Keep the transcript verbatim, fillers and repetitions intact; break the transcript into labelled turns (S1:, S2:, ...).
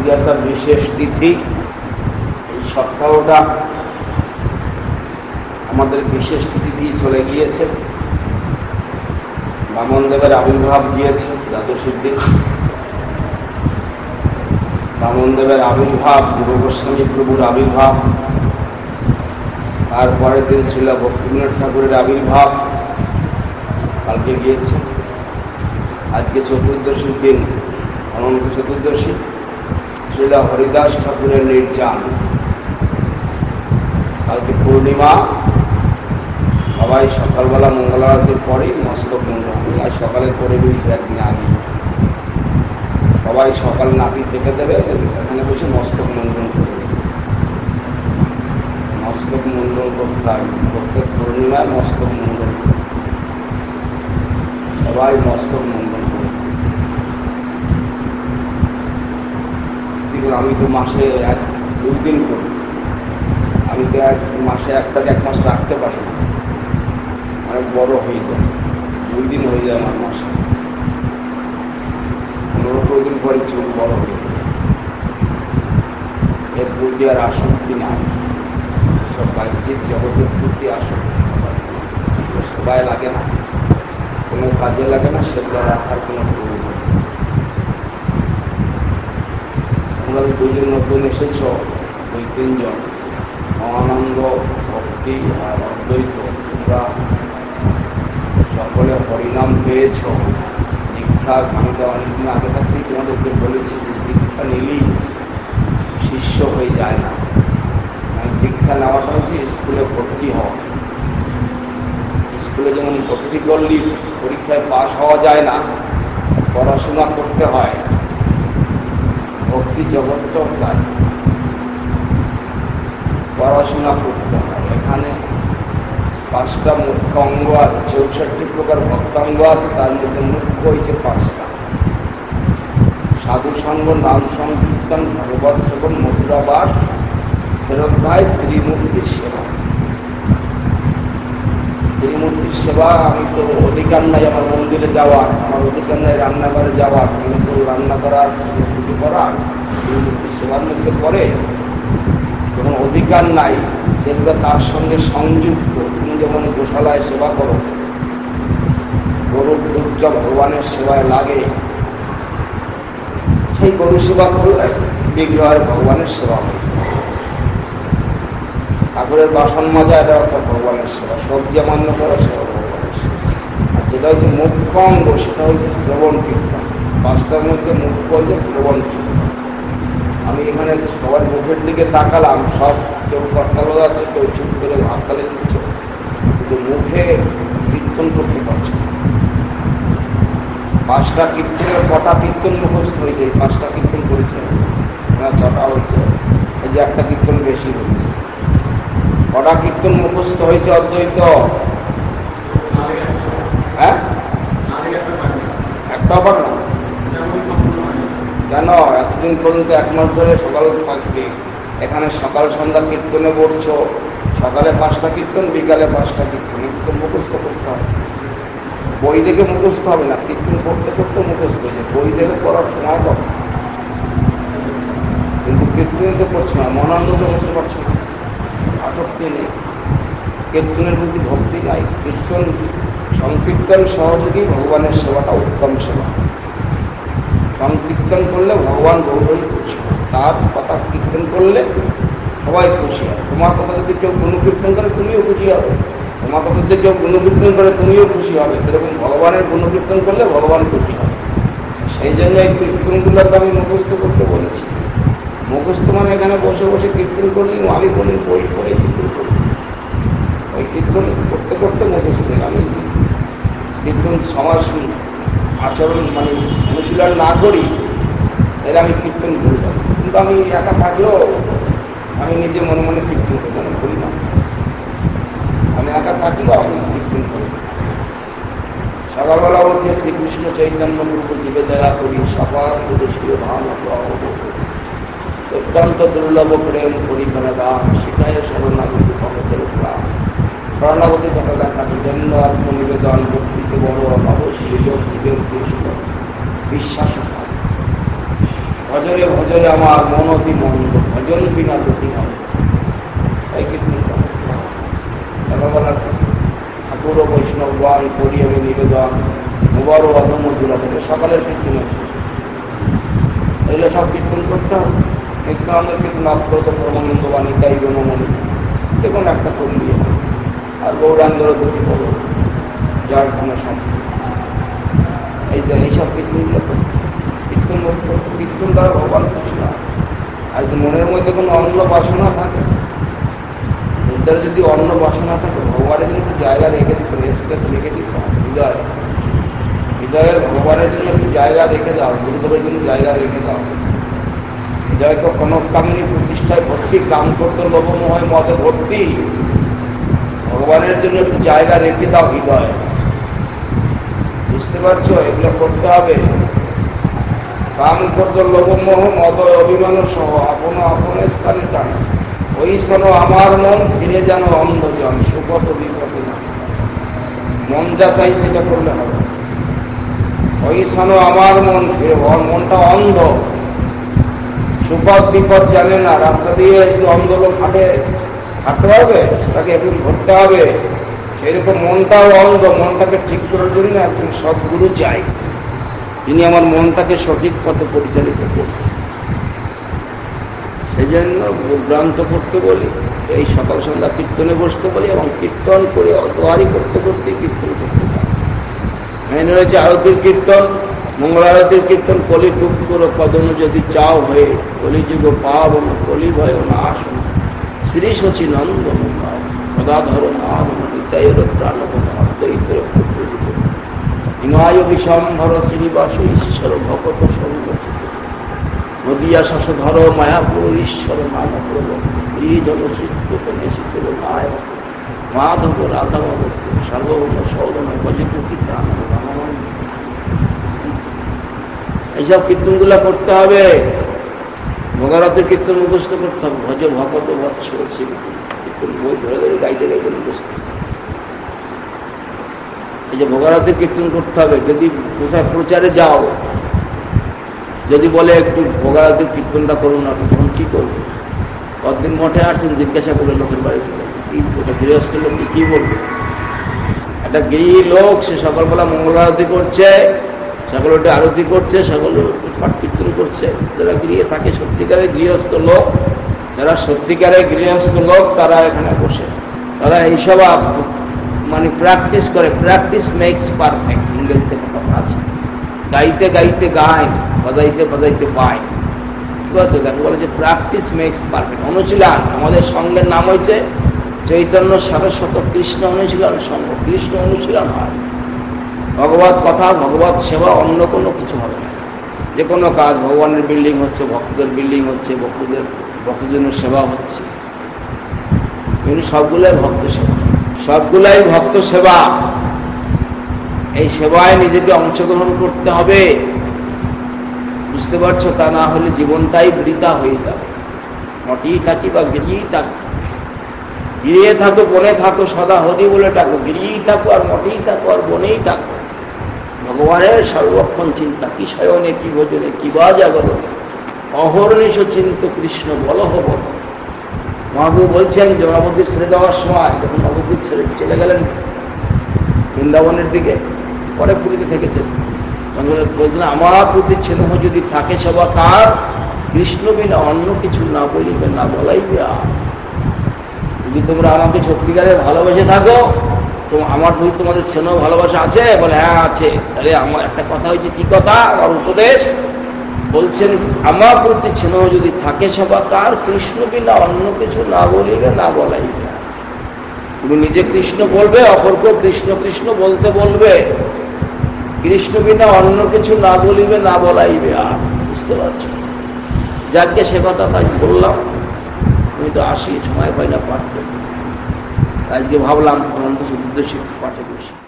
S1: আজকে একটা বিশেষ তিথি। এই সপ্তাহটা আমাদের বিশেষ তিথি দিয়ে চলে গিয়েছে। বামনদেবের আবির্ভাব গিয়েছে, দ্বাদশীর দিন বামনদেবের আবির্ভাব, জীব গোস্বামী প্রভুর আবির্ভাব, তারপরের দিন শ্রীলা বস্তুনাথ ঠাকুরের আবির্ভাব কালকে গিয়েছে। আজকে চতুর্দশীর দিন, অনন্ত চতুর্দশী, শ্রীলা হরিদাস ঠাকুরের নির্যান। কালকে পূর্ণিমা। সবাই সকালবেলা মঙ্গল আরতির পরেই মস্তক মুন্ডন, আর সকালে করে দিয়েছে একদিন আগে। সবাই সকাল নাপি থেকে দেবে, এখানে বসে মস্তক মুন্ডন করবে। মস্তক মুন্ডন করতে হয়, প্রত্যেক পূর্ণিমায় মস্তক মুন্ডন করবে, সবাই মস্তক মুন্ডন করবে। আমি তো মাসে এক দুই দিন করি, আমি তো এক মাসে একটাকে এক মাস রাখতে পারি না, অনেক বড় হয়ে যায়। দুই দিন হয়ে যায় আমার মাসে, পনেরো কুড়ি দিন পরে চুল বড় হয়ে যায়। এর প্রতি আর আসক্তি নাই, সব বাহ্যিক জগতের প্রতি আসক্তি সবাই লাগে না, কোনো কাজে লাগে না, সেগুলো রাখার কোনো প্রয়োজন। আমাদের দুজন নতুন এসেছ, ওই তিনজন, মহানন্দ, ভক্তি আর অদ্বৈত, তোমরা সকলে হরিনাম পেয়েছ। দীক্ষা আমি তো অনেকদিন আগে থাকতেই তোমাদেরকে বলেছি যে দীক্ষা নিলেই শিষ্য হয়ে যায় না। দীক্ষা নেওয়াটা হচ্ছে স্কুলে ভর্তি হওয়া। স্কুলে যেমন ভর্তি করলেই পরীক্ষায় পাশ হওয়া যায় না, পড়াশোনা করতে হয়, ভক্তি জগৎটাও তাই, পড়াশোনা করতে হয়। এখানে পাঁচটা মুখ্য অঙ্গ আছে, চৌষট্টি প্রকার ভক্তাঙ্গ আছে, তার মধ্যে মুখ্য হয়েছে পাঁচটা: সাধু সঙ্গ, নাম সংকীর্তন, ভগবৎ সেবন, মথুরাবাস, শ্রদ্ধায় শ্রীমূর্তির সেবা। শ্রীমূর্তির সেবা আমি তো অধিকার নাই আমার মন্দিরে যাওয়ার, আমার অধিকার নাই রান্নাঘরে যাওয়ার, কিন্তু রান্না করার, পুজো করার শ্রীমূর্তির সেবার মধ্যে পড়ে। যেমন অধিকার নাই, যেগুলো তার সঙ্গে সংযুক্ত। তুমি যেমন গোশালায় সেবা করো, গরুর দুধ ভগবানের সেবায় লাগে, সেই গরু সেবা করলে বিগ্রহের ভগবানের সেবা হয়। ঠাকুরের বাসন মাজা, এটা একটা ভগবানের সেবা। সবজি মান্য করা, সেবা ভগবানের সেবা। আর যেটা হচ্ছে মুখ্য অঙ্গ, সেটা হচ্ছে শ্রবণ কীর্তন। পাঁচটার মধ্যে মুখ্য হচ্ছে শ্রবণ কীর্তন। আমি এখানে সবার মুখের দিকে তাকালাম, সব কেউ করতাল যাচ্ছে, কেউ চুপ করে হাততালি দিচ্ছ, কিন্তু মুখে কীর্তন করতে পারছে না। পাঁচটা কীর্তনের কটা কীর্তন মুখস্থ হয়েছে? এই পাঁচটা কীর্তন করেছে না, ছটা হয়েছে, এই যে একটা কীর্তন বেশি হয়েছে। কটা কীর্তন মুখস্থ হয়েছে অদ্বৈত? হ্যাঁ, একটাও পার না কেন? এতদিন পর্যন্ত এক মাস ধরে সকাল পাঁচটি এখানে সকাল সন্ধ্যা কীর্তনে পড়ছ। সকালে পাঁচটা কীর্তন, বিকালে পাঁচটা কীর্তন, কীর্তন মুখস্থ করতে হবে। বই দেখে মুখস্থ হবে না, কীর্তন করতে করতে মুখস্থ হয়েছে। বই দেখে পড়ার সময় কম, কিন্তু কীর্তনে তো করছো না, মনানন্দ করতে পারছো না, আসক্তি নেই, কীর্তনের প্রতি ভক্তি নাই। কীর্তন সংকীর্তন সহযোগী ভগবানের সেবাটা উত্তম সেবা। সংকীর্তন করলে ভগবান বহুই খুশি, তার কথা কীর্তন করলে সবাই খুশি হয়। তোমার কথা যদি কেউ গুণকীর্তন করে, তুমিও খুশি হবে। তোমার কথা যদি কেউ গুণকীর্তন করে, তুমিও খুশি হবে। সেরকম ভগবানের গুণকীর্তন করলে ভগবান খুশি হবে। সেই জন্য এই কীর্তনগুলো তো আমি মুখস্থ করতে বলেছি। মুখস্থ মানে এখানে বসে বসে কীর্তন করলি, আমি বলি বই পড়ে কীর্তন করি। ওই কীর্তন করতে করতে মুখস্থ। আমি কীর্তন সমাজ আচরণ মানে অনুশীলন না করি, এর আমি কীর্তন ভুল পাবো। কিন্তু আমি একা থাকলেও আমি নিজে মনে মনে কীর্তন করি, আমি করি না। আমি একা থাকলেও আমি কীর্তন করি। সকালবেলা উঠে শ্রীকৃষ্ণ চৈতন্য প্রভু জীবে দয়া করি, সবার প্রদেশীয় ধান অত্যন্ত দুর্লভ প্রেম পরিমাণে দান, শিখায় শরণাগতি ভগতের প্রাণ। শরণাগতি কথা লেখা আছে, জন্য আত্মনিবেদন ভক্তিকে বড় অবশ্যই যোগ দিবেন কৃষ্ণ বিশ্বাস। ভজরে ভজরে আমার মন অতি মন্দ, ভজন বিনা গতি হয়। তাই কীর্তন কথা বলার ঠাকুর ও বৈষ্ণবগণ করি আমি নিবেদন, মুবার ও অধমজুরা থেকে সকালের কীর্তন। এগুলো সব কীর্তন করতে হবে। নিত্যানন্দের কীর্তন অপ্রত প্রমানন্দ বাণী তাই গণমণি দেখুন একটা করলি, আর গৌরাঙ্গের দুটি করো যার কোনো সম্ভব। এই যে এইসব কীর্তনগুলো কীর্তন করতে কীর্তন দ্বারা ভগবান খুশি না। আর যদি মনের মধ্যে কোনো অন্য বাসনা থাকে, ভিতরে যদি অন্য বাসনা থাকে, ভগবানের জন্য জায়গা রেখে দিতে হবে, স্পেস রেখে দিতে হবে। হৃদয় হৃদয়ে ভগবানের জন্য একটু জায়গা রেখে দাও, গুরুদেবের জন্য জায়গা রেখে দাও। হৃদয় তো কোনো কামিনী প্রতিষ্ঠায় ভর্তি, কাম করতে লোভমোহে মতে ভর্তি। ভগবানের জন্য একটু জায়গা রেখে দাও হৃদয়। বুঝতে পারছো? এগুলো করতে হবে। কাম করতে লোভমোহ মদ অভিমান সহ আপন আপন স্থানে টান, ওই শোন আমার মন ফিরে যেন অন্ধজন, সুপথ বিপদে না। মন যা চাই সেটা করলে হবে। ওই শোন আমার মন ফিরে, মনটা অন্ধ, সুপথ বিপদ জানে না। রাস্তা দিয়ে যদি অন্ধ লোক হাঁটে, হাঁটতে পারবে? তাকে একদিন ধরতে হবে। সেরকম মনটাও অন্ধ, মনটাকে ঠিক করার জন্য একজন সদ্গুরু চাই, যিনি আমার মনটাকে সঠিক পথে পরিচালিত করবেন। সেই জন্য গ্রন্থ পড়তে বলি, এই সকাল সন্ধ্যা কীর্তনে বসতে বলি, এবং কীর্তন করে অতহারি করতে করতে কীর্তন করতে পারি। মেন রয়েছে আরতির কীর্তন, মঙ্গল আরতির কীর্তন। কলি টুকুর কদম যদি চাও হয়ে, কলিযুগ পাব কলি ভয় না আসুন, শ্রী শচী নন্দন সদাধর নাম নিতাইর প্রাণবন অদ্বৈতের হিমায় বিশম্ভর শ্রীনিবাস ঈশ্বর ভগত সংগঠিত, নদিয়া শশধর মায়াপুর ঈশ্বর নাম প্রভ, জন চিত্তপদে শীতল নায় মাধব রাধব সার্বভৌম সৌরম ভজপুতি প্রাণ। এইসব কীর্তনগুলা করতে হবে। ভোগারাতের কীর্তন মুখস্থ করতে হবে। ভজ ভগত বৎস কীর্তন বই ধরে ধরে গাইতে গাইতে মুখস্থ। এই যে ভোগারাতের কীর্তন করতে হবে। যদি কোথায় প্রচারে যাও, যদি বলে একটু ভোগারাতের কীর্তনটা করুন না, তখন কী করবে? কতদিন মঠে আসছেন জিজ্ঞাসা করলে লোকের বাড়িতে, কি ওটা গৃহস্থ লোক কি বলবে? একটা গৃহী লোক, সে সকালবেলা মঙ্গল আরতি করছে, সকল ওটা আরতি করছে, সকল পাঠ কীর্তন করছে। যারা গৃহে থাকে, সত্যিকারের গৃহস্থ লোক, যারা সত্যিকারের গৃহস্থ লোক, তারা এখানে বসে, তারা এইসব মানে প্র্যাকটিস করে। প্র্যাকটিস মেক্স পারফেক্ট, ইংরেজিতে কথা আছে। গাইতে গাইতে গায়, বাজাইতে বাজাইতে পায়। ঠিক আছে? তাকে বলেছে প্র্যাকটিস মেক্স পারফেক্ট। অনুশীলন। আমাদের সঙ্গের নাম হয়েছে চৈতন্য সারস্বত কৃষ্ণ অনুশীলন সঙ্গ। কৃষ্ণ অনুশীলন হয়। ভগবত কথা, ভগবত সেবা, অন্য কোনো কিছু হবে না। যে কোনো কাজ, ভগবানের বিল্ডিং হচ্ছে, ভক্তদের বিল্ডিং হচ্ছে, ভক্তদের ভক্তজনের সেবা হচ্ছে, কিন্তু সবগুলাই ভক্ত সেবা, সবগুলাই ভক্ত সেবা। এই সেবায় নিজেকে অংশগ্রহণ করতে হবে। বুঝতে পারছো? তা না হলে জীবনটাই বৃথা হয়ে যাবে। মঠেই থাকি বা গিরিয়েই থাকি, গিরিয়ে থাকো বনে থাকো, সদা হরি বলে ডাকো, গিরিয়েই থাকো আর মঠেই থাকো আর বনেই থাকো। ভগবানের সর্বক্ষণ চিন্তা, কি শয়নে কি ভোজনে কি বা জাগরণে, অহর্নিশ চিন্ত কৃষ্ণ বলহ বল। মহাপ্রভু বলছেন যে নবদ্বীপ ছেড়ে যাওয়ার সময়, যখন নবদ্বীপ ছেড়ে চলে গেলেন বৃন্দাবনের দিকে, পরে পুরীতে থেকেছেন, বলছেন আমার প্রতি স্নেহ যদি থাকে সবা কার, কৃষ্ণ বিনা অন্য কিছু না বলিবে না বলাইবে। যদি তোমরা আমাকে সত্যিকারের ভালোবেসে থাকো, তো আমার প্রতি তোমাদের স্নেহ ভালোবাসা আছে? বলে হ্যাঁ আছে। তাহলে আমার একটা কথা হয়েছে, কি কথা? আমার উপদেশ বলছেন, আমার প্রতি স্নেহ যদি থাকে সবা কার, কৃষ্ণ বিনা অন্য কিছু না বলিবে না বলাইবে। তুমি নিজে কৃষ্ণ বলবে, অপরকেও কৃষ্ণ কৃষ্ণ বলতে বলবে। কৃষ্ণ বিনা অন্য কিছু না বলিবে না বলাইবে। আর বুঝতে পারছো? যাকে সে কথা তাই বললাম। আমি তো আসি, সময় পাই না পাঠ করতে। আজকে ভাবলাম অনন্ত চতুর্দশী পাঠে বসি।